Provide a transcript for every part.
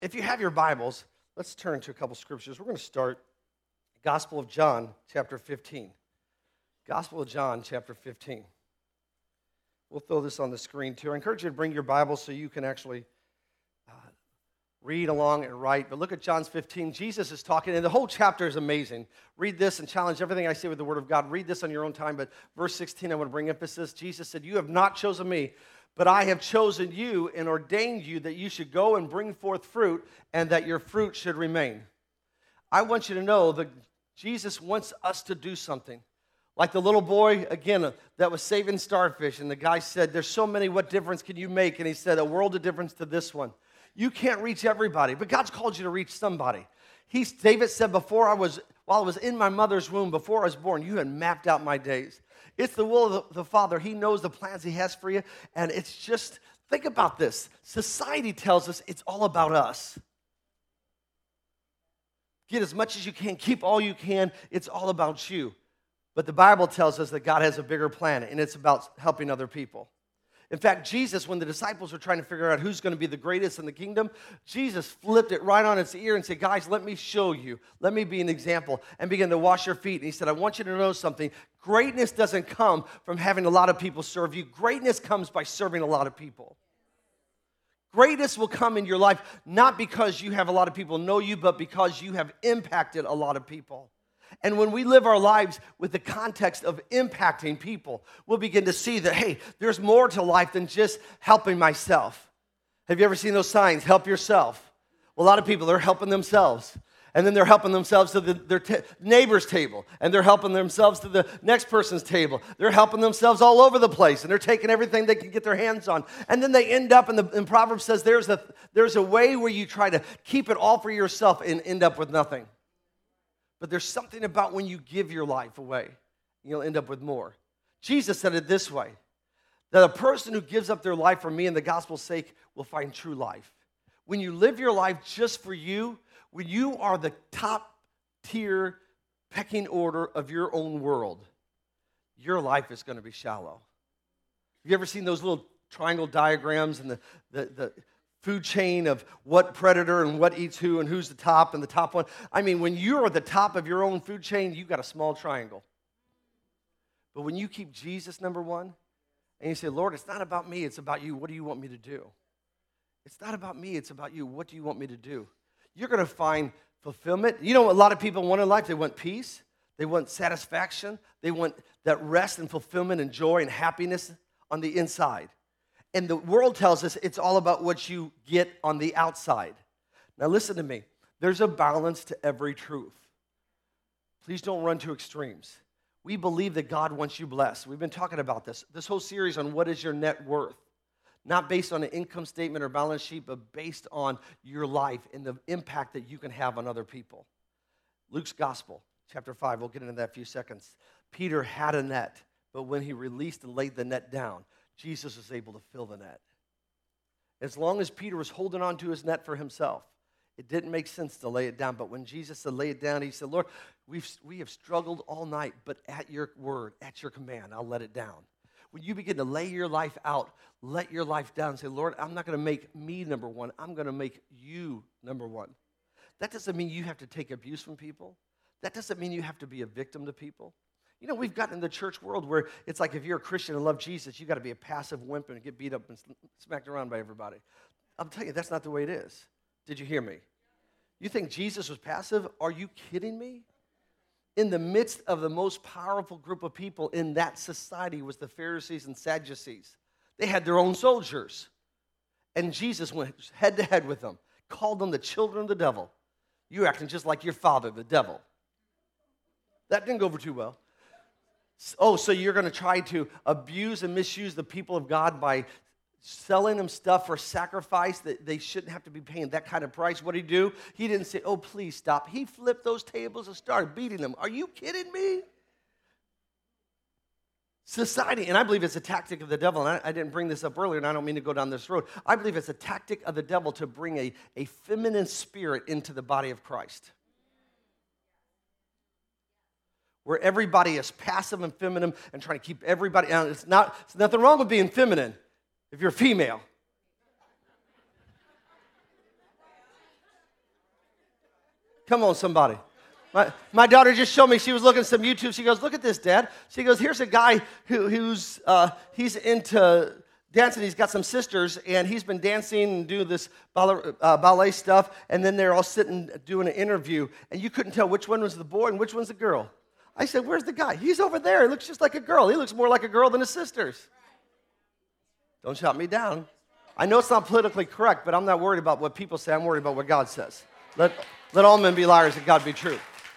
If you have your Bibles, let's turn to a couple scriptures. We're going to start Gospel of John, chapter 15. Gospel of John, chapter 15. We'll throw this on the screen too. I encourage you to bring your Bible so you can actually read along and write. But look at John 15. Jesus is talking, and the whole chapter is amazing. Read this and challenge everything I say with the Word of God. Read this on your own time. But verse 16, I want to bring emphasis. Jesus said, "You have not chosen me, but I have chosen you and ordained you that you should go and bring forth fruit and that your fruit should remain." I want you to know that Jesus wants us to do something. Like the little boy, again, that was saving starfish, and the guy said, "There's so many, what difference can you make?" And he said, "A world of difference to this one." You can't reach everybody, but God's called you to reach somebody. David said, while I was in my mother's womb, before I was born, you had mapped out my days. It's the will of the Father. He knows the plans He has for you, and it's just, think about this. Society tells us it's all about us. Get as much as you can, keep all you can, it's all about you. But the Bible tells us that God has a bigger plan, and it's about helping other people. In fact, Jesus, when the disciples were trying to figure out who's going to be the greatest in the kingdom, Jesus flipped it right on its ear and said, "Guys, let me show you. Let me be an example," and began to wash your feet. And He said, "I want you to know something. Greatness doesn't come from having a lot of people serve you. Greatness comes by serving a lot of people." Greatness will come in your life not because you have a lot of people know you, but because you have impacted a lot of people. And when we live our lives with the context of impacting people, we'll begin to see that, hey, there's more to life than just helping myself. Have you ever seen those signs, help yourself? Well, a lot of people, they're helping themselves. And then they're helping themselves to their neighbor's table. And they're helping themselves to the next person's table. They're helping themselves all over the place. And they're taking everything they can get their hands on. And then they end up, and Proverbs says there's a way where you try to keep it all for yourself and end up with nothing. But there's something about when you give your life away, you'll end up with more. Jesus said it this way, that a person who gives up their life for me and the gospel's sake will find true life. When you live your life just for you, when you are the top tier pecking order of your own world, your life is going to be shallow. Have you ever seen those little triangle diagrams and the food chain of what predator and what eats who and who's the top and the top one? I mean, when you're at the top of your own food chain, you've got a small triangle. But when you keep Jesus number one, and you say, "Lord, it's not about me, it's about you. What do you want me to do?" It's not about me, it's about you. What do you want me to do? You're going to find fulfillment. You know what a lot of people want in life? They want peace. They want satisfaction. They want that rest and fulfillment and joy and happiness on the inside. And the world tells us it's all about what you get on the outside. Now listen to me. There's a balance to every truth. Please don't run to extremes. We believe that God wants you blessed. We've been talking about this whole series on what is your net worth. Not based on an income statement or balance sheet, but based on your life and the impact that you can have on other people. Luke's Gospel, chapter 5, we'll get into that in a few seconds. Peter had a net, but when he released and laid the net down, Jesus was able to fill the net. As long as Peter was holding on to his net for himself, it didn't make sense to lay it down. But when Jesus said, "Lay it down," he said, "Lord, we have struggled all night, but at your word, at your command, I'll let it down." When you begin to lay your life out, let your life down and say, "Lord, I'm not going to make me number one. I'm going to make you number one." That doesn't mean you have to take abuse from people. That doesn't mean you have to be a victim to people. You know, we've gotten in the church world where it's like if you're a Christian and love Jesus, you got to be a passive wimp and get beat up and smacked around by everybody. I'm telling you, that's not the way it is. Did you hear me? You think Jesus was passive? Are you kidding me? In the midst of the most powerful group of people in that society was the Pharisees and Sadducees. They had their own soldiers. And Jesus went head to head with them, called them the children of the devil. You're acting just like your father, the devil. That didn't go over too well. Oh, so you're going to try to abuse and misuse the people of God by selling them stuff for sacrifice that they shouldn't have to be paying that kind of price? What did he do? He didn't say, "Oh, please stop." He flipped those tables and started beating them. Are you kidding me? Society, and I believe it's a tactic of the devil, and I didn't bring this up earlier, and I don't mean to go down this road. I believe it's a tactic of the devil to bring a feminine spirit into the body of Christ, where everybody is passive and feminine and trying to keep everybody. Now, there's nothing wrong with being feminine if you're female. Come on, somebody. My daughter just showed me, she was looking at some YouTube. She goes, look at this, Dad. She goes, here's a guy he's into dancing. He's got some sisters, and he's been dancing and doing this ballet stuff, and then they're all sitting doing an interview, and you couldn't tell which one was the boy and which one's the girl. I said, where's the guy? He's over there. He looks just like a girl. He looks more like a girl than his sisters. Don't shut me down. I know it's not politically correct, but I'm not worried about what people say. I'm worried about what God says. Let all men be liars and God be true.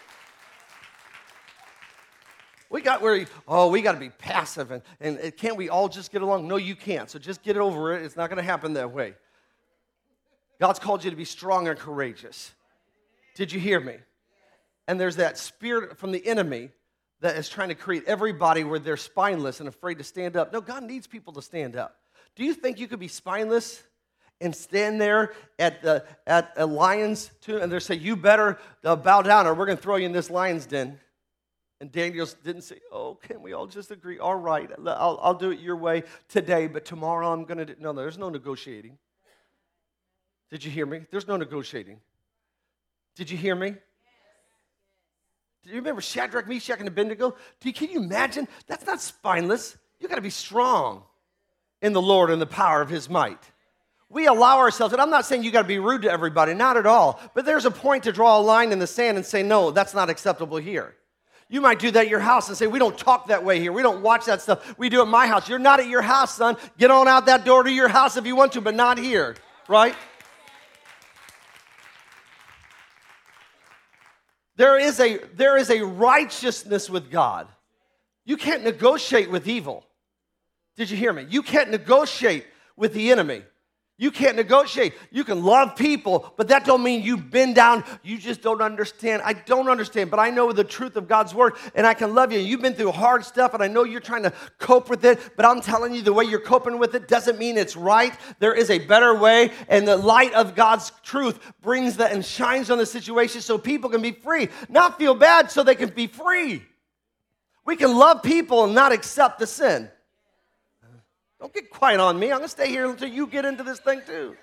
We got to be passive, and can't we all just get along? No, you can't. So just get over it. It's not going to happen that way. God's called you to be strong and courageous. Did you hear me? And there's that spirit from the enemy that is trying to create everybody where they're spineless and afraid to stand up. No, God needs people to stand up. Do you think you could be spineless and stand there at a lion's tomb and they say, you better bow down or we're going to throw you in this lion's den? And Daniel didn't say, oh, can we all just agree? All right, I'll do it your way today, but tomorrow I'm going to do. No, there's no negotiating. Did you hear me? There's no negotiating. Did you hear me? Do you remember Shadrach, Meshach, and Abednego? Can you imagine? That's not spineless. You got to be strong in the Lord and the power of his might. We allow ourselves, and I'm not saying you got to be rude to everybody, not at all, but there's a point to draw a line in the sand and say, no, that's not acceptable here. You might do that at your house and say, we don't talk that way here. We don't watch that stuff. We do it at my house. You're not at your house, son. Get on out that door to your house if you want to, but not here, right? There is a righteousness with God. You can't negotiate with evil. Did you hear me? You can't negotiate with the enemy. You can't negotiate. You can love people, but that don't mean you bend down. You just don't understand. I don't understand, but I know the truth of God's word, and I can love you. You've been through hard stuff, and I know you're trying to cope with it, but I'm telling you, the way you're coping with it doesn't mean it's right. There is a better way, and the light of God's truth brings that and shines on the situation so people can be free. Not feel bad so they can be free. We can love people and not accept the sin. Don't get quiet on me. I'm going to stay here until you get into this thing too.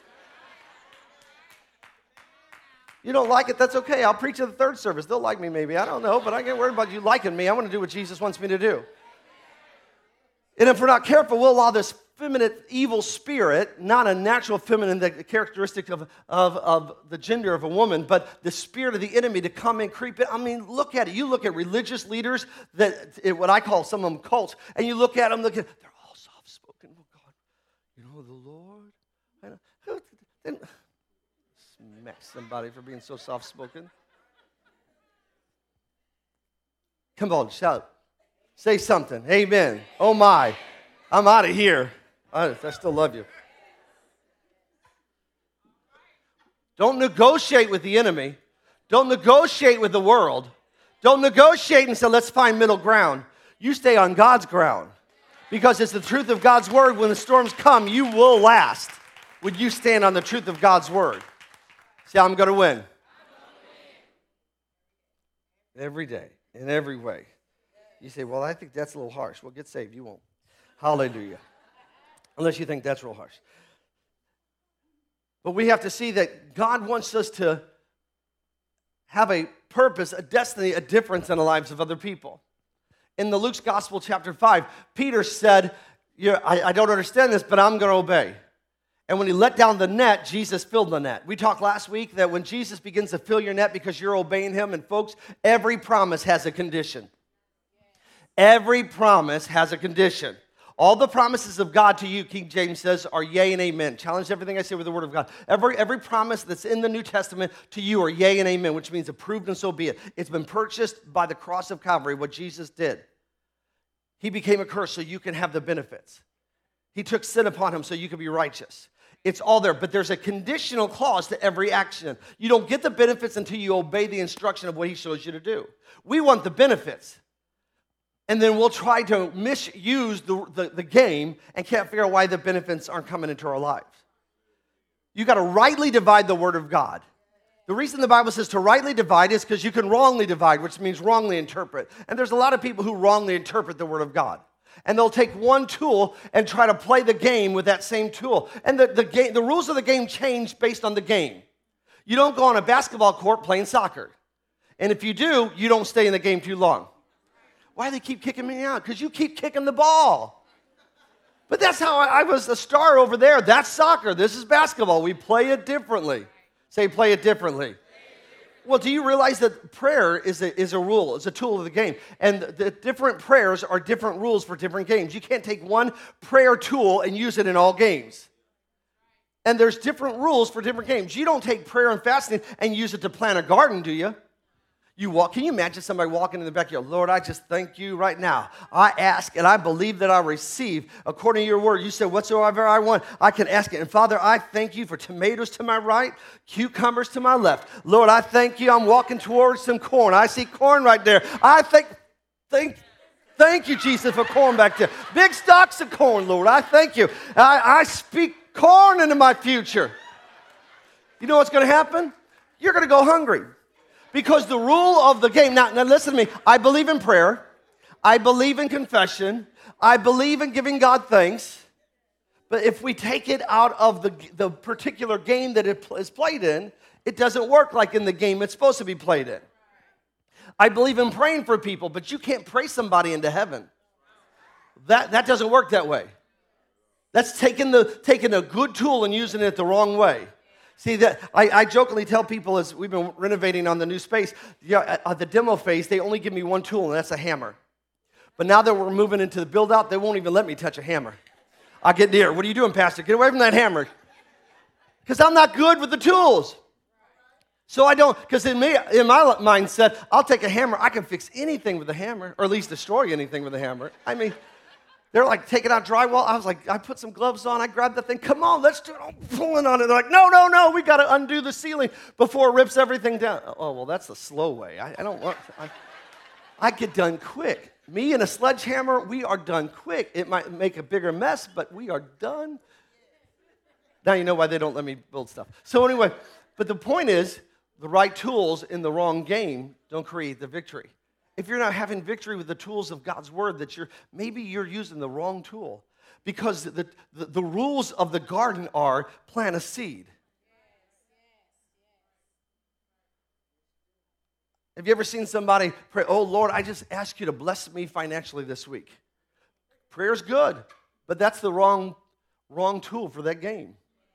You don't like it, that's okay. I'll preach at the third service. They'll like me maybe. I don't know, but I get worried about you liking me. I want to do what Jesus wants me to do. And if we're not careful, we'll allow this feminine evil spirit, not a natural feminine, the characteristic of the gender of a woman, but the spirit of the enemy to come and creep in. I mean, look at it. You look at religious leaders, what I call some of them cults, and you look at them, they're all soft-spoken. Oh, God, you know, the Lord. Then smack somebody for being so soft-spoken. Come on, shout. Say something. Amen. Oh, my. I'm out of here. I still love you. Don't negotiate with the enemy. Don't negotiate with the world. Don't negotiate and say, let's find middle ground. You stay on God's ground. Because it's the truth of God's word. When the storms come, you will last. Would you stand on the truth of God's word? Say, I'm going to win. Every day, in every way. You say, well, I think that's a little harsh. Well, get saved. You won't. Hallelujah. Unless you think that's real harsh. But we have to see that God wants us to have a purpose, a destiny, a difference in the lives of other people. In the Luke's Gospel, chapter 5, Peter said, I don't understand this, but I'm going to obey. And when he let down the net, Jesus filled the net. We talked last week that when Jesus begins to fill your net because you're obeying him, and folks, every promise has a condition. Every promise has a condition. All the promises of God to you, King James says, are yea and amen. Challenge everything I say with the word of God. Every promise that's in the New Testament to you are yea and amen, which means approved and so be it. It's been purchased by the cross of Calvary, what Jesus did. He became a curse so you can have the benefits. He took sin upon him so you can be righteous. It's all there, but there's a conditional clause to every action. You don't get the benefits until you obey the instruction of what he shows you to do. We want the benefits. And then we'll try to misuse the game and can't figure out why the benefits aren't coming into our lives. You got to rightly divide the word of God. The reason the Bible says to rightly divide is because you can wrongly divide, which means wrongly interpret. And there's a lot of people who wrongly interpret the word of God. And they'll take one tool and try to play the game with that same tool. And the rules of the game change based on the game. You don't go on a basketball court playing soccer. And if you do, you don't stay in the game too long. Why do they keep kicking me out? Because you keep kicking the ball. But that's how I was a star over there. That's soccer. This is basketball. We play it differently. Say, play it differently. Well, do you realize that prayer is a rule, is a tool of the game? And the different prayers are different rules for different games. You can't take one prayer tool and use it in all games. And there's different rules for different games. You don't take prayer and fasting and use it to plant a garden, do you? Can you imagine somebody walking in the backyard? Lord, I just thank you right now. I ask and I believe that I receive according to your word. You said, whatsoever I want, I can ask it. And Father, I thank you for tomatoes to my right, cucumbers to my left. Lord, I thank you. I'm walking towards some corn. I see corn right there. I thank you, Jesus, for corn back there. Big stalks of corn, Lord. I thank you. I speak corn into my future. You know what's going to happen? You're going to go hungry. Because the rule of the game, now listen to me, I believe in prayer, I believe in confession, I believe in giving God thanks, but if we take it out of the particular game that it is played in, it doesn't work like in the game it's supposed to be played in. I believe in praying for people, but you can't pray somebody into heaven. That doesn't work that way. That's taking a good tool and using it the wrong way. See, that I jokingly tell people as we've been renovating on the new space, at the demo phase, they only give me one tool, and that's a hammer. But now that we're moving into the build-out, they won't even let me touch a hammer. I get near. What are you doing, Pastor? Get away from that hammer. Because I'm not good with the tools. So I don't, because in my mindset, I'll take a hammer. I can fix anything with a hammer, or at least destroy anything with a hammer. I mean, they're like taking out drywall. I was like, I put some gloves on. I grabbed the thing. Come on, let's do it. I'm pulling on it. They're like, no. We got to undo the ceiling before it rips everything down. Oh, well, that's the slow way. I get done quick. Me and a sledgehammer, we are done quick. It might make a bigger mess, but we are done. Now you know why they don't let me build stuff. So anyway, but the point is, the right tools in the wrong game don't create the victory. If you're not having victory with the tools of God's word, maybe you're using the wrong tool. Because the rules of the garden are plant a seed. Have you ever seen somebody pray, oh, Lord, I just ask you to bless me financially this week? Prayer's good, but that's the wrong tool for that game.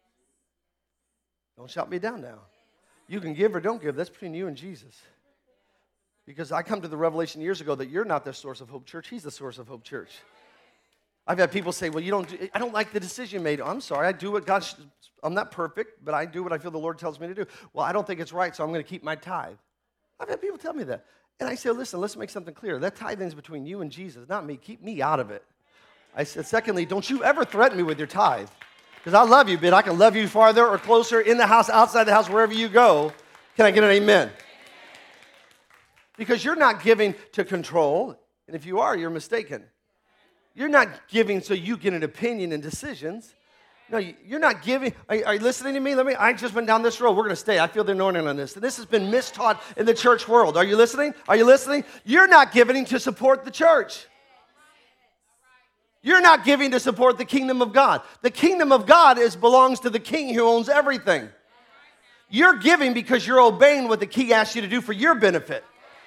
Don't shout me down now. You can give or don't give. That's between you and Jesus. Because I come to the revelation years ago that you're not the source of Hope Church. He's the source of Hope Church. I've had people say, well, I don't like the decision you made. I'm sorry. I do what I'm not perfect, but I do what I feel the Lord tells me to do. Well, I don't think it's right, so I'm going to keep my tithe. I've had people tell me that. And I say, listen, let's make something clear. That tithing is between you and Jesus, not me. Keep me out of it. I said, secondly, don't you ever threaten me with your tithe. Because I love you, but I can love you farther or closer, in the house, outside the house, wherever you go. Can I get an amen? Because you're not giving to control, and if you are, you're mistaken. You're not giving so you get an opinion and decisions. No, you're not giving. Are you listening to me? I just went down this road. We're going to stay. I feel the anointing on this. And this has been mistaught in the church world. Are you listening? Are you listening? You're not giving to support the church. You're not giving to support the kingdom of God. The kingdom of God belongs to the king who owns everything. You're giving because you're obeying what the king asks you to do for your benefit.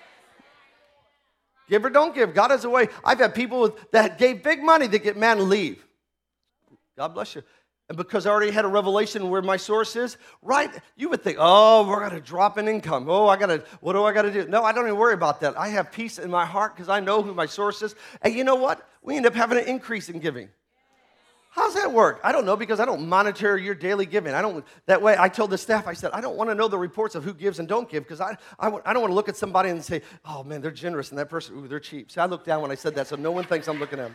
Give or don't give. God has a way. I've had people that gave big money that get mad and leave. God bless you. And because I already had a revelation where my source is, right? You would think, oh, we're going to drop in income. Oh, what do I got to do? No, I don't even worry about that. I have peace in my heart because I know who my source is. And you know what? We end up having an increase in giving. How's that work? I don't know, because I don't monitor your daily giving. That way, I told the staff, I said, I don't want to know the reports of who gives and don't give, because I don't want to look at somebody and say, oh, man, they're generous, and that person, ooh, they're cheap. See, I looked down when I said that, so no one thinks I'm looking at them.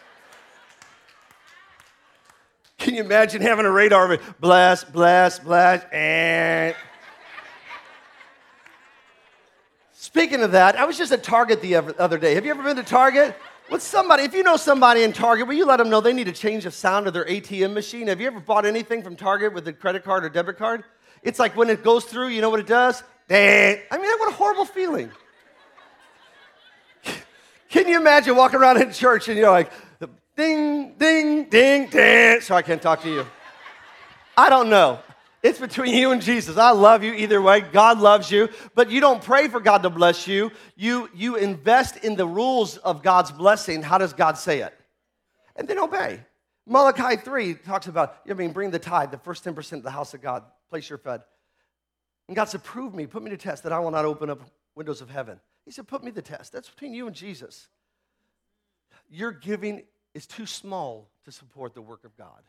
Can you imagine having a radar of it? Bless, bless, bless, and... Speaking of that, I was just at Target the other day. Have you ever been to Target? With somebody, if you know somebody in Target, will you let them know they need to change the sound of their ATM machine? Have you ever bought anything from Target with a credit card or debit card? It's like when it goes through, you know what it does? I mean, what a horrible feeling. Can you imagine walking around in church and you're like, ding, ding, ding, ding. So I can't talk to you. I don't know. It's between you and Jesus. I love you either way. God loves you. But you don't pray for God to bless you. You invest in the rules of God's blessing. How does God say it? And then obey. Malachi 3 talks about, bring the tithe, the first 10% of the house of God. Place your fed. And God said, prove me, put me to test that I will not open up windows of heaven. He said, put me to test. That's between you and Jesus. Your giving is too small to support the work of God.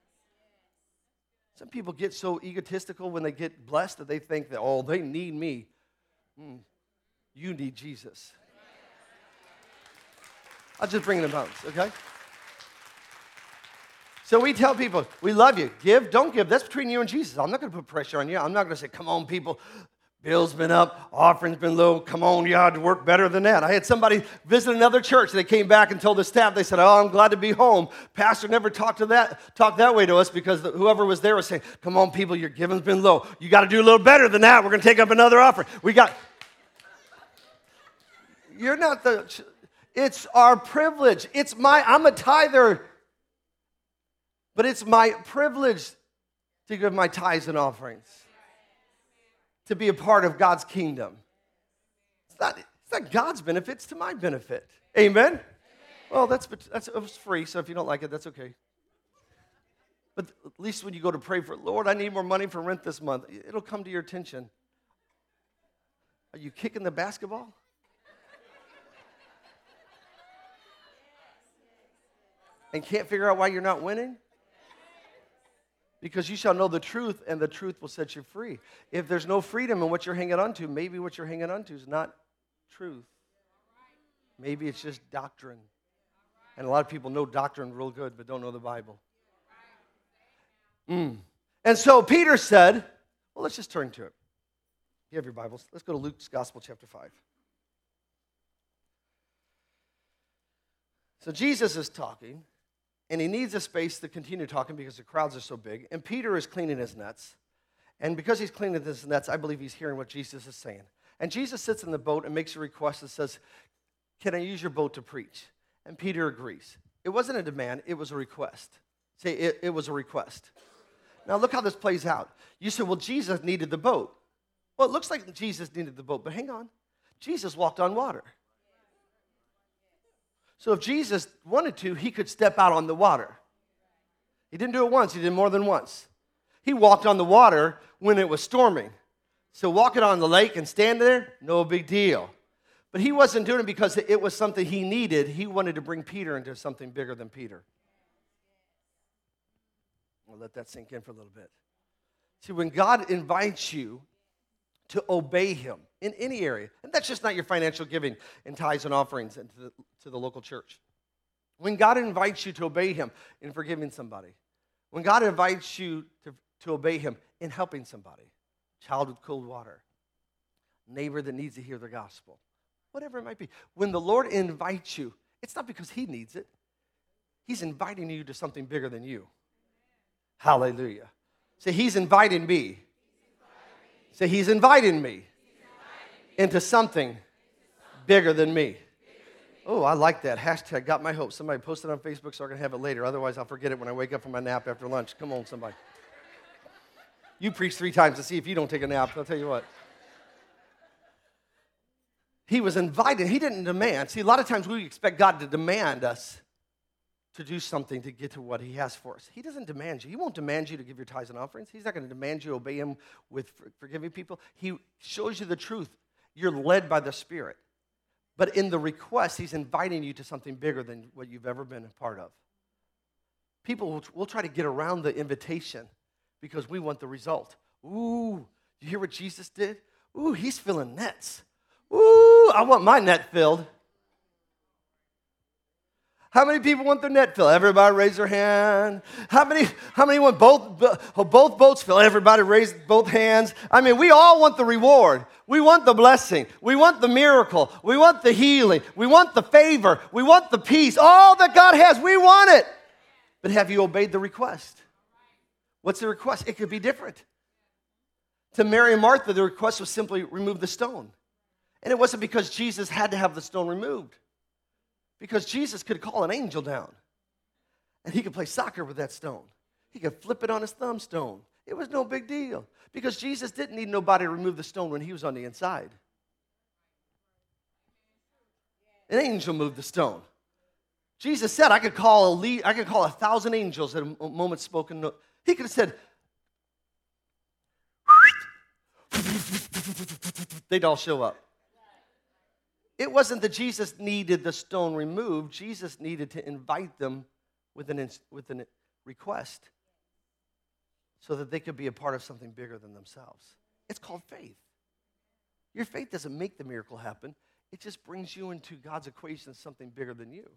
Some people get so egotistical when they get blessed that they think that, oh, they need me. You need Jesus. I'll just bring it about, okay? So we tell people, we love you. Give, don't give. That's between you and Jesus. I'm not going to put pressure on you. I'm not going to say, come on, people. Bill's been up, offering's been low. Come on, you ought to work better than that. I had somebody visit another church. They came back and told the staff, they said, oh, I'm glad to be home. Pastor never talked that way to us because whoever was there was saying, come on, people, your giving's been low. You got to do a little better than that. We're going to take up another offering. You're not it's our privilege. I'm a tither, but it's my privilege to give my tithes and offerings, to be a part of God's kingdom. It's not God's benefit, it's to my benefit. Amen? Well, it was free, so if you don't like it, that's okay. But at least when you go to pray for, Lord, I need more money for rent this month, it'll come to your attention. Are you kicking the basketball? And can't figure out why you're not winning? Because you shall know the truth, and the truth will set you free. If there's no freedom in what you're hanging on to, maybe what you're hanging on to is not truth. Maybe it's just doctrine. And a lot of people know doctrine real good, but don't know the Bible. And so Peter said, well, let's just turn to it. You have your Bibles. Let's go to Luke's Gospel, chapter 5. So Jesus is talking. And he needs a space to continue talking because the crowds are so big. And Peter is cleaning his nets. And because he's cleaning his nets, I believe he's hearing what Jesus is saying. And Jesus sits in the boat and makes a request that says, can I use your boat to preach? And Peter agrees. It wasn't a demand, it was a request. Say, it was a request. Now look how this plays out. You said, well, Jesus needed the boat. Well, it looks like Jesus needed the boat, but hang on. Jesus walked on water. So if Jesus wanted to, he could step out on the water. He didn't do it once, he did more than once. He walked on the water when it was storming. So walking on the lake and standing there, no big deal. But he wasn't doing it because it was something he needed. He wanted to bring Peter into something bigger than Peter. I'll let that sink in for a little bit. See, when God invites you to obey him in any area, and that's just not your financial giving and tithes and offerings to the local church. When God invites you to obey him in forgiving somebody, when God invites you to obey him in helping somebody, child with cold water, neighbor that needs to hear the gospel, whatever it might be. When the Lord invites you, it's not because he needs it. He's inviting you to something bigger than you. Hallelujah. Say, he's inviting me. Say, he's inviting me into something bigger than me. Oh, I like that. Hashtag got my hope. Somebody post it on Facebook so I can have it later. Otherwise, I'll forget it when I wake up from my nap after lunch. Come on, somebody. You preach 3 times to see if you don't take a nap. I'll tell you what. He was invited. He didn't demand. See, a lot of times we expect God to demand us to do something to get to what he has for us. He doesn't demand you. He won't demand you to give your tithes and offerings. He's not going to demand you obey him with forgiving people. He shows you the truth. You're led by the Spirit. But in the request, he's inviting you to something bigger than what you've ever been a part of. People will try to get around the invitation because we want the result. Ooh, you hear what Jesus did? Ooh, he's filling nets. Ooh, I want my net filled. How many people want their net filled? Everybody raise their hand. How many want both boats filled? Everybody raise both hands. I mean, we all want the reward. We want the blessing. We want the miracle. We want the healing. We want the favor. We want the peace. All that God has, we want it. But have you obeyed the request? What's the request? It could be different. To Mary and Martha, the request was simply remove the stone. And it wasn't because Jesus had to have the stone removed. Because Jesus could call an angel down, and he could play soccer with that stone. He could flip it on his thumbstone. It was no big deal because Jesus didn't need nobody to remove the stone when he was on the inside. An angel moved the stone. Jesus said, I could call 1,000 angels at a moment's spoken note. He could have said, they'd all show up. It wasn't that Jesus needed the stone removed. Jesus needed to invite them with an request so that they could be a part of something bigger than themselves. It's called faith. Your faith doesn't make the miracle happen. It just brings you into God's equation of something bigger than you.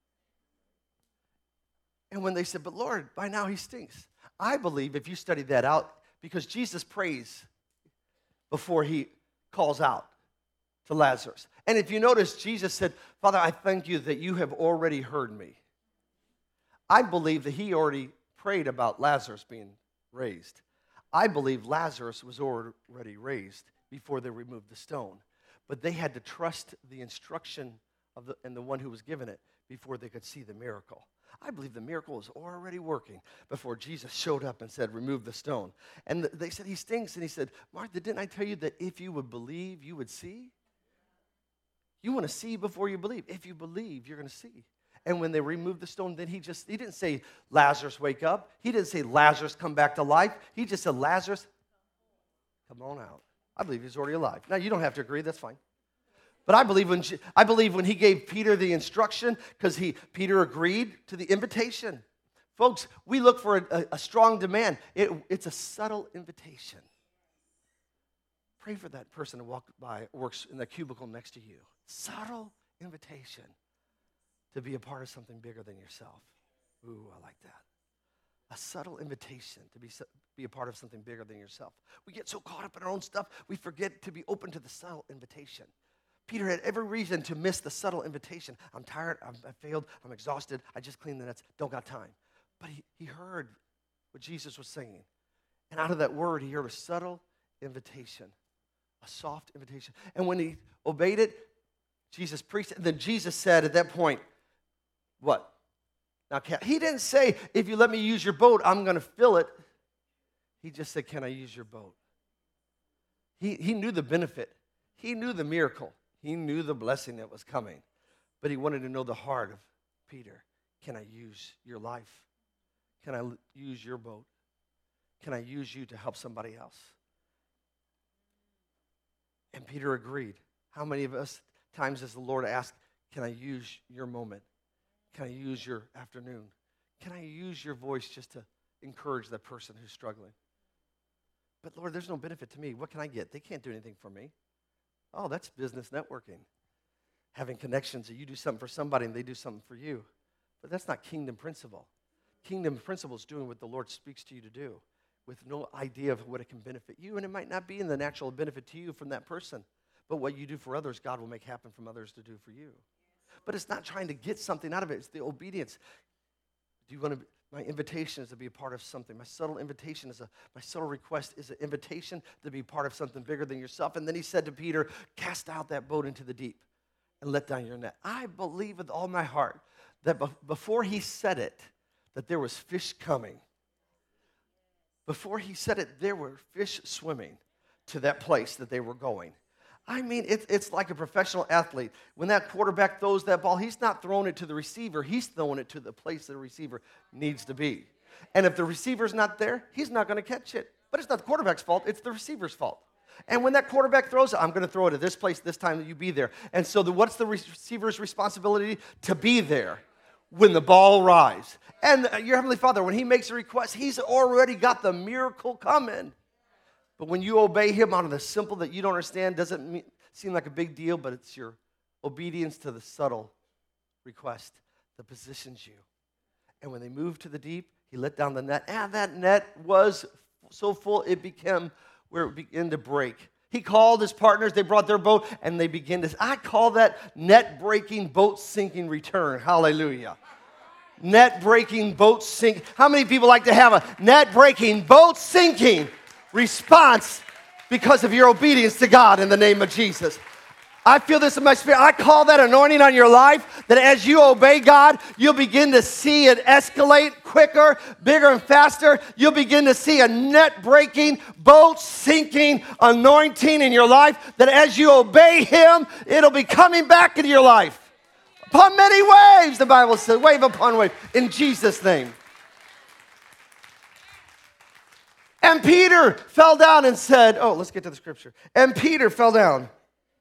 And when they said, but Lord, by now he stinks. I believe if you study that out, because Jesus prays before he calls out to Lazarus. And if you notice, Jesus said, Father, I thank you that you have already heard me. I believe that he already prayed about Lazarus being raised. I believe Lazarus was already raised before they removed the stone. But they had to trust the instruction and the one who was given it before they could see the miracle. I believe the miracle was already working before Jesus showed up and said, remove the stone. And they said, he stinks. And he said, Martha, didn't I tell you that if you would believe, you would see? You want to see before you believe. If you believe, you're going to see. And when they removed the stone, then he didn't say, Lazarus, wake up. He didn't say, Lazarus, come back to life. He just said, Lazarus, come on out. I believe he's already alive. Now, you don't have to agree. That's fine. But I believe when he gave Peter the instruction, because Peter agreed to the invitation. Folks, we look for a strong demand. It's a subtle invitation. Pray for that person who works in the cubicle next to you. Subtle invitation to be a part of something bigger than yourself. Ooh, I like that. A subtle invitation to be a part of something bigger than yourself. We get so caught up in our own stuff, we forget to be open to the subtle invitation. Peter had every reason to miss the subtle invitation. I'm tired, I failed, I'm exhausted, I just cleaned the nets, don't got time. But he heard what Jesus was saying. And out of that word, he heard a subtle invitation, a soft invitation. And when he obeyed it, Jesus preached it. And then Jesus said at that point, what? Now, he didn't say, if you let me use your boat, I'm going to fill it. He just said, can I use your boat? He knew the benefit. He knew the miracle. He knew the blessing that was coming. But he wanted to know the heart of Peter. Can I use your life? Can I use your boat? Can I use you to help somebody else? And Peter agreed. How many of us times has the Lord asked, can I use your moment? Can I use your afternoon? Can I use your voice just to encourage that person who's struggling? But Lord, there's no benefit to me. What can I get? They can't do anything for me. Oh, that's business networking. Having connections that you do something for somebody and they do something for you. But that's not kingdom principle. Kingdom principle is doing what the Lord speaks to you to do with no idea of what it can benefit you. And it might not be in the natural benefit to you from that person. But what you do for others, God will make happen from others to do for you. But it's not trying to get something out of it. It's the obedience. Do you want to? My invitation is to be a part of something. My subtle invitation my subtle request is an invitation to be part of something bigger than yourself. And then he said to Peter, cast out that boat into the deep and let down your net. I believe with all my heart that before he said it, that there was fish coming. Before he said it, there were fish swimming to that place that they were going. I mean, it's like a professional athlete. When that quarterback throws that ball, he's not throwing it to the receiver. He's throwing it to the place that the receiver needs to be. And if the receiver's not there, he's not going to catch it. But it's not the quarterback's fault. It's the receiver's fault. And when that quarterback throws it, I'm going to throw it at this place this time that you be there. And so what's the receiver's responsibility? To be there when the ball arrives. And your Heavenly Father, when he makes a request, he's already got the miracle coming. But when you obey him out of the simple that you don't understand, doesn't seem like a big deal, but it's your obedience to the subtle request that positions you. And when they moved to the deep, he let down the net. And that net was so full, it became where it began to break. He called his partners, they brought their boat, and they began to, I call that net-breaking, boat-sinking return. Hallelujah. Net-breaking, boat-sinking. How many people like to have a net-breaking, boat-sinking response because of your obedience to God in the name of Jesus? I feel this in my spirit. I call that anointing on your life, that as you obey God, you'll begin to see it escalate quicker, bigger, and faster. You'll begin to see a net-breaking, boat-sinking anointing in your life, that as you obey Him, it'll be coming back into your life. Upon many waves, the Bible says, wave upon wave, in Jesus' name. And Peter fell down and said, oh, let's get to the scripture. And Peter fell down.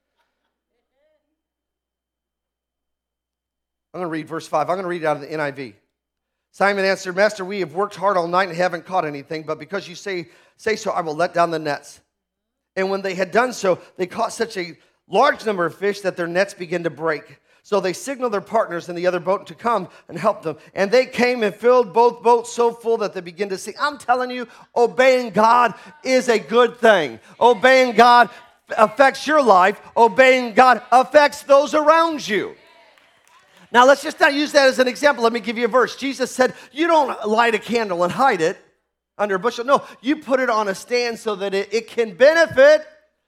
I'm going to read verse 5. I'm going to read it out of the NIV. Simon answered, Master, we have worked hard all night and haven't caught anything, but because you say so, I will let down the nets. And when they had done so, they caught such a large number of fish that their nets began to break. So they signaled their partners in the other boat to come and help them. And they came and filled both boats so full that they began to sink. I'm telling you, obeying God is a good thing. Obeying God affects your life. Obeying God affects those around you. Now, let's just not use that as an example. Let me give you a verse. Jesus said, you don't light a candle and hide it under a bushel. No, you put it on a stand so that it can benefit.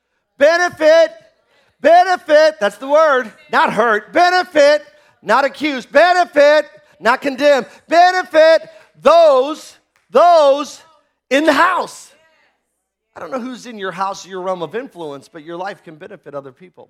That's the word. Not hurt. Benefit, not accuse. Benefit, not condemn. Benefit those in the house. I don't know who's in your house or your realm of influence, but your life can benefit other people.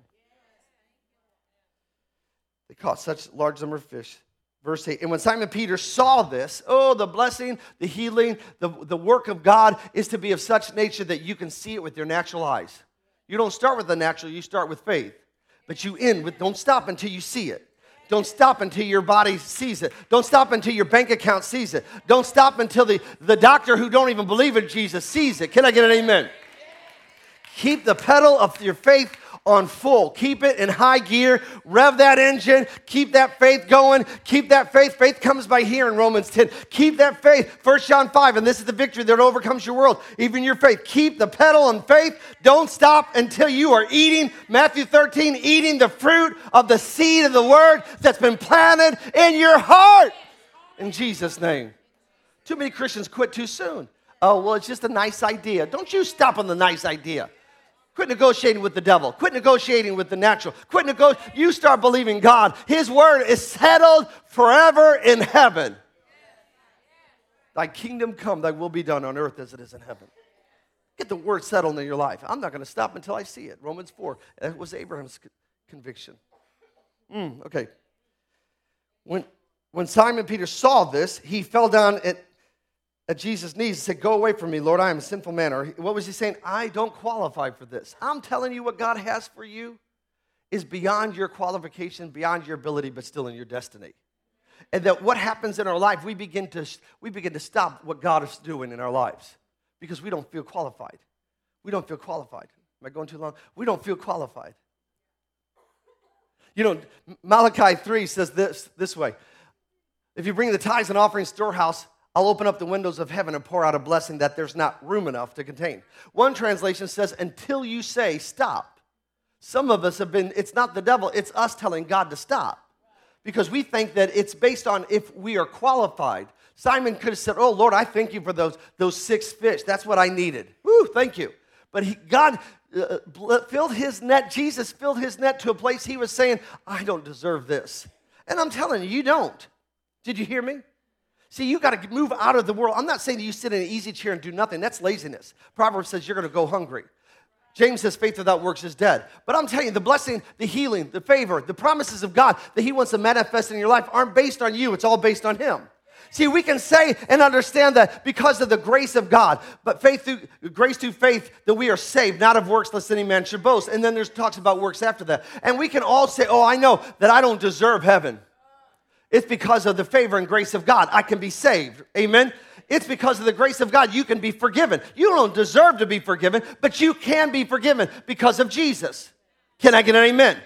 They caught such a large number of fish. Verse 8, and when Simon Peter saw this, oh, the blessing, the healing, the work of God is to be of such nature that you can see it with your natural eyes. You don't start with the natural, you start with faith. But you end with, don't stop until you see it. Don't stop until your body sees it. Don't stop until your bank account sees it. Don't stop until the doctor who don't even believe in Jesus sees it. Can I get an amen? Keep the pedal of your faith on full. Keep it in high gear. Rev that engine. Keep that faith going. Keep that faith. Faith comes by hearing, Romans 10. Keep that faith. 1 John 5, and this is the victory that overcomes your world, even your faith. Keep the pedal on faith. Don't stop until you are eating, Matthew 13, eating the fruit of the seed of the word that's been planted in your heart. In Jesus' name. Too many Christians quit too soon. Oh, well, it's just a nice idea. Don't you stop on the nice idea. Quit negotiating with the devil. Quit negotiating with the natural. You start believing God. His word is settled forever in heaven. Thy kingdom come, thy will be done on earth as it is in heaven. Get the word settled in your life. I'm not going to stop until I see it. Romans 4. That was Abraham's conviction. Okay. When Simon Peter saw this, he fell down at Jesus' knees and said, go away from me, Lord, I am a sinful man. Or what was he saying? I don't qualify for this. I'm telling you what God has for you is beyond your qualification, beyond your ability, but still in your destiny. And that what happens in our life, we begin to stop what God is doing in our lives because we don't feel qualified. We don't feel qualified. Am I going too long? We don't feel qualified. You know, Malachi 3 says this way. If you bring the tithes and offerings storehouse, I'll open up the windows of heaven and pour out a blessing that there's not room enough to contain. One translation says, until you say stop. Some of us have been, it's not the devil, it's us telling God to stop. Because we think that it's based on if we are qualified. Simon could have said, oh, Lord, I thank you for those 6 fish. That's what I needed. Woo, thank you. But God filled his net, Jesus filled his net to a place he was saying, I don't deserve this. And I'm telling you, you don't. Did you hear me? See, you got to move out of the world. I'm not saying that you sit in an easy chair and do nothing. That's laziness. Proverbs says you're going to go hungry. James says faith without works is dead. But I'm telling you, the blessing, the healing, the favor, the promises of God that he wants to manifest in your life aren't based on you. It's all based on him. See, we can say and understand that because of the grace of God, but grace through faith that we are saved, not of works lest any man should boast. And then there's talks about works after that. And we can all say, oh, I know that I don't deserve heaven. It's because of the favor and grace of God. I can be saved. Amen? It's because of the grace of God you can be forgiven. You don't deserve to be forgiven, but you can be forgiven because of Jesus. Can I get an amen?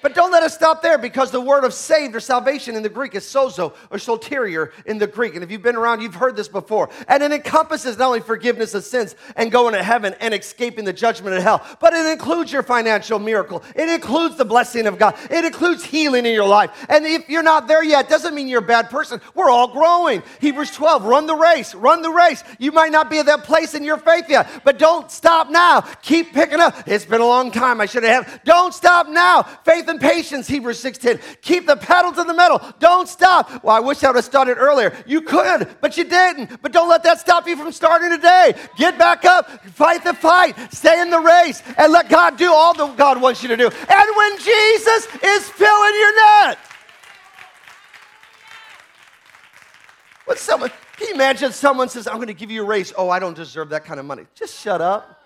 But don't let us stop there, because the word of saved or salvation in the Greek is sozo or soterior in the Greek. And if you've been around, you've heard this before. And it encompasses not only forgiveness of sins and going to heaven and escaping the judgment of hell, but it includes your financial miracle. It includes the blessing of God. It includes healing in your life. And if you're not there yet, doesn't mean you're a bad person. We're all growing. Hebrews 12, run the race. Run the race. You might not be at that place in your faith yet, but don't stop now. Keep picking up. It's been a long time. I should have. Don't stop now. Faith and patience, Hebrews 6:10. Keep the pedal to the metal. Don't stop. Well, I wish I would have started earlier. You could, but you didn't. But don't let that stop you from starting today. Get back up. Fight the fight. Stay in the race. And let God do all that God wants you to do. And when Jesus is filling your net. Can you imagine someone says, I'm going to give you a raise. Oh, I don't deserve that kind of money. Just shut up.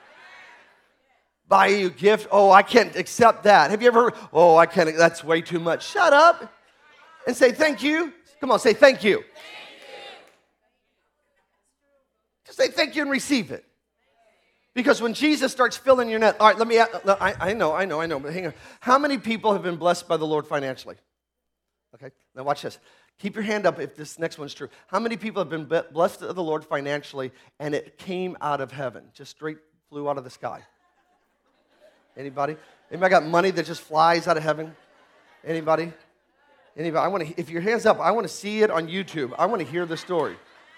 Buy you a gift. Oh, I can't accept that. Have you ever heard, oh, I can't, that's way too much. Shut up and say thank you. Come on, say thank you. Thank you. Just say thank you and receive it. Because when Jesus starts filling your net, all right, let me, I know, but hang on. How many people have been blessed by the Lord financially? Okay, now watch this. Keep your hand up if this next one's true. How many people have been blessed of the Lord financially and it came out of heaven? Just straight flew out of the sky. Anybody? Anybody got money that just flies out of heaven? Anybody? Anybody? If your hand's up, I want to see it on YouTube. I want to hear the story.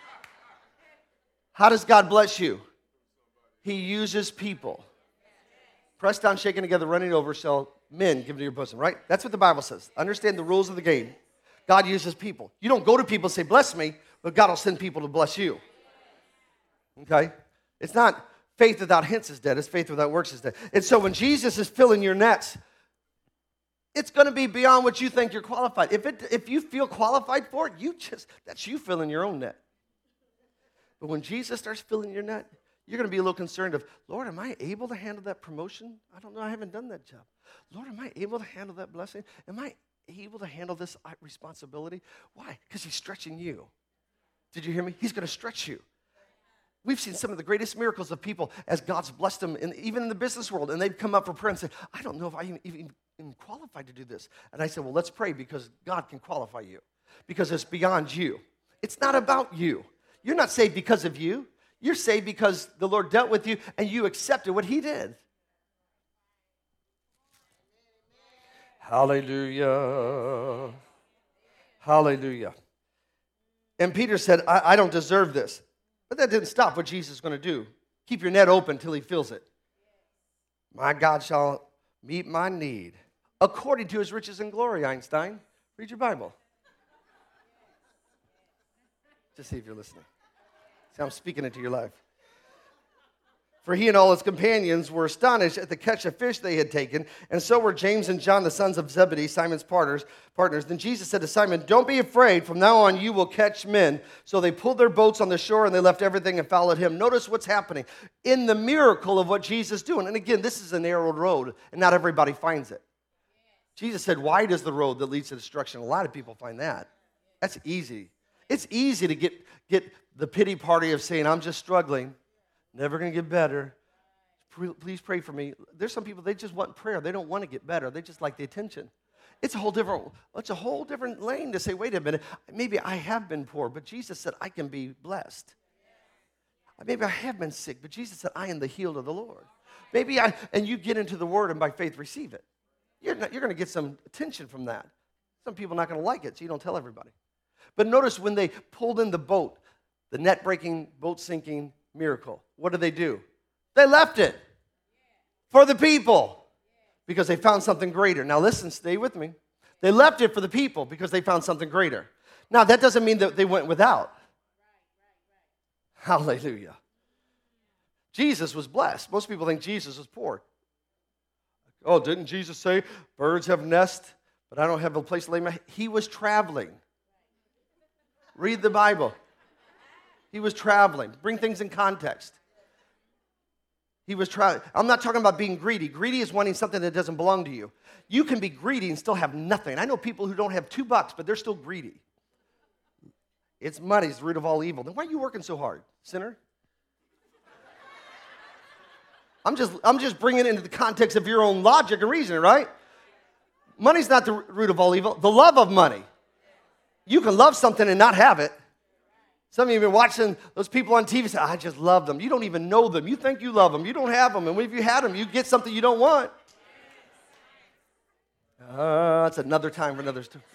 How does God bless you? He uses people. Pressed down, shaken together, running over, shall men give to your bosom, right? That's what the Bible says. Understand the rules of the game. God uses people. You don't go to people and say, bless me, but God will send people to bless you. Okay? It's not faith without hints is dead. It's faith without works is dead. And so when Jesus is filling your nets, it's going to be beyond what you think you're qualified. If you feel qualified for it, that's you filling your own net. But when Jesus starts filling your net, you're going to be a little concerned of, Lord, am I able to handle that promotion? I don't know. I haven't done that job. Lord, am I able to handle that blessing? Am I able to handle this responsibility? Why? Because he's stretching you. Did you hear me? He's going to stretch you. We've seen some of the greatest miracles of people as God's blessed them, even in the business world, and they've come up for prayer and say, I don't know if I even am qualified to do this. And I said, well, let's pray, because God can qualify you, because it's beyond you. It's not about you. You're not saved because of you. You're saved because the Lord dealt with you and you accepted what he did. Hallelujah. Hallelujah. And Peter said, I don't deserve this. But that didn't stop what Jesus is going to do. Keep your net open till he fills it. My God shall meet my need according to his riches and glory, Einstein. Read your Bible. Just see if you're listening. See, I'm speaking into your life. For he and all his companions were astonished at the catch of fish they had taken, and so were James and John, the sons of Zebedee, Simon's partners. Then Jesus said to Simon, don't be afraid. From now on you will catch men. So they pulled their boats on the shore, and they left everything and followed him. Notice what's happening in the miracle of what Jesus is doing. And again, this is a narrow road, and not everybody finds it. Jesus said, wide is the road that leads to destruction. A lot of people find that. That's easy. It's easy to get the pity party of saying, I'm just struggling. Never going to get better. Please pray for me. There's some people, they just want prayer. They don't want to get better. They just like the attention. It's a whole different lane to say, wait a minute, maybe I have been poor, but Jesus said I can be blessed. Maybe I have been sick, but Jesus said I am the healed of the Lord. And you get into the word and by faith receive it. You're going to get some attention from that. Some people are not going to like it, so you don't tell everybody. But notice when they pulled in the boat, the net-breaking, boat-sinking miracle, what did they do? They left it for the people because they found something greater. Now listen, stay with me. They left it for the people because they found something greater. Now that doesn't mean that they went without. Hallelujah. Jesus was blessed. Most people think Jesus was poor. Oh, didn't Jesus say, birds have nests, but I don't have a place to lay my head? He was traveling. Read the Bible. He was traveling. Bring things in context. He was traveling. I'm not talking about being greedy. Greedy is wanting something that doesn't belong to you. You can be greedy and still have nothing. I know people who don't have $2, but they're still greedy. It's money is the root of all evil. Then why are you working so hard, sinner? I'm just bringing it into the context of your own logic and reasoning, right? Money's not the root of all evil. The love of money. You can love something and not have it. Some of you have been watching those people on TV say, I just love them. You don't even know them. You think you love them. You don't have them. And if you had them, you get something you don't want. That's another time for another story.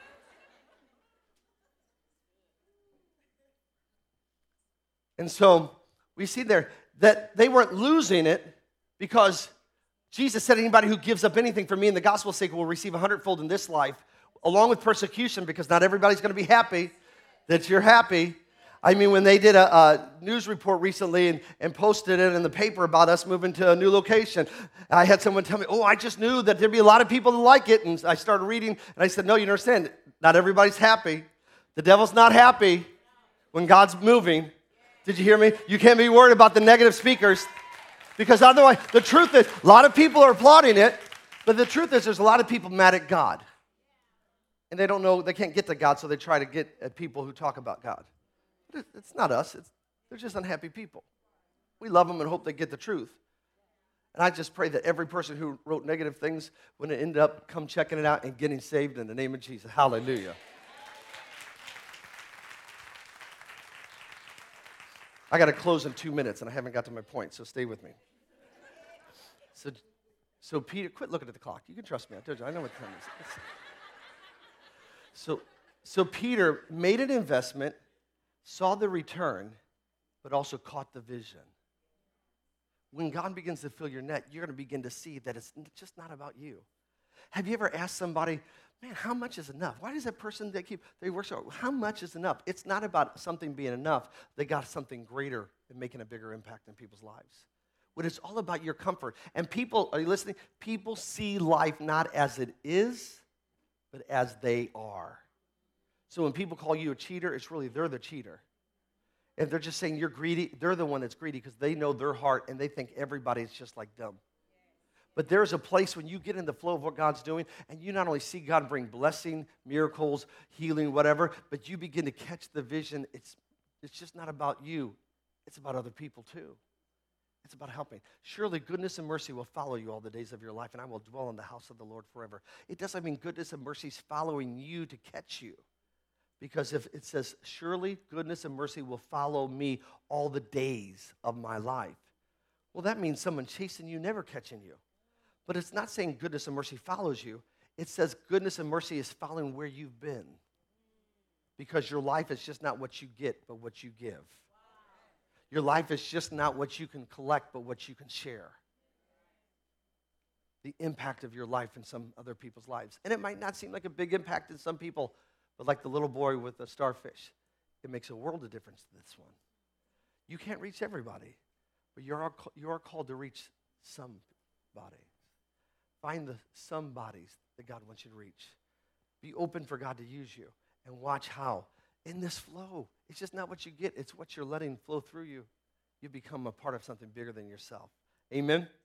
And so we see there that they weren't losing it because Jesus said anybody who gives up anything for me in the gospel's sake will receive 100-fold in this life, along with persecution, because not everybody's going to be happy that you're happy. I mean, when they did a news report recently and posted it in the paper about us moving to a new location, I had someone tell me, I just knew that there'd be a lot of people that like it. And I started reading, and I said, no, you don't understand. Not everybody's happy. The devil's not happy when God's moving. Did you hear me? You can't be worried about the negative speakers, because otherwise, the truth is, a lot of people are applauding it, but the truth is there's a lot of people mad at God. And they don't know, they can't get to God, so they try to get at people who talk about God. It's not us. They're just unhappy people. We love them and hope they get the truth. And I just pray that every person who wrote negative things, when it ended up, come checking it out and getting saved in the name of Jesus. Hallelujah. I got to close in 2 minutes, and I haven't got to my point, so stay with me. So Peter, quit looking at the clock. You can trust me. I told you, I know what time it is. So Peter made an investment, saw the return, but also caught the vision. When God begins to fill your net, you're going to begin to see that it's just not about you. Have you ever asked somebody, man, how much is enough? Why does that person they work so hard? How much is enough? It's not about something being enough. They got something greater and making a bigger impact in people's lives. When it's all about your comfort. And people, are you listening? People see life not as it is, but as they are. So when people call you a cheater, it's really they're the cheater. If they're just saying you're greedy, they're the one that's greedy because they know their heart and they think everybody's just like them. But there's a place when you get in the flow of what God's doing and you not only see God bring blessing, miracles, healing, whatever, but you begin to catch the vision. It's just not about you. It's about other people too. It's about helping. Surely goodness and mercy will follow you all the days of your life, and I will dwell in the house of the Lord forever. It doesn't mean goodness and mercy is following you to catch you. Because if it says, surely goodness and mercy will follow me all the days of my life. Well, that means someone chasing you, never catching you. But it's not saying goodness and mercy follows you. It says goodness and mercy is following where you've been. Because your life is just not what you get, but what you give. Your life is just not what you can collect, but what you can share. The impact of your life in some other people's lives. And it might not seem like a big impact in some people, but like the little boy with the starfish, it makes a world of difference to this one. You can't reach everybody, but you are called to reach somebody. Find the somebodies that God wants you to reach. Be open for God to use you and watch how. In this flow, it's just not what you get, it's what you're letting flow through you. You become a part of something bigger than yourself. Amen?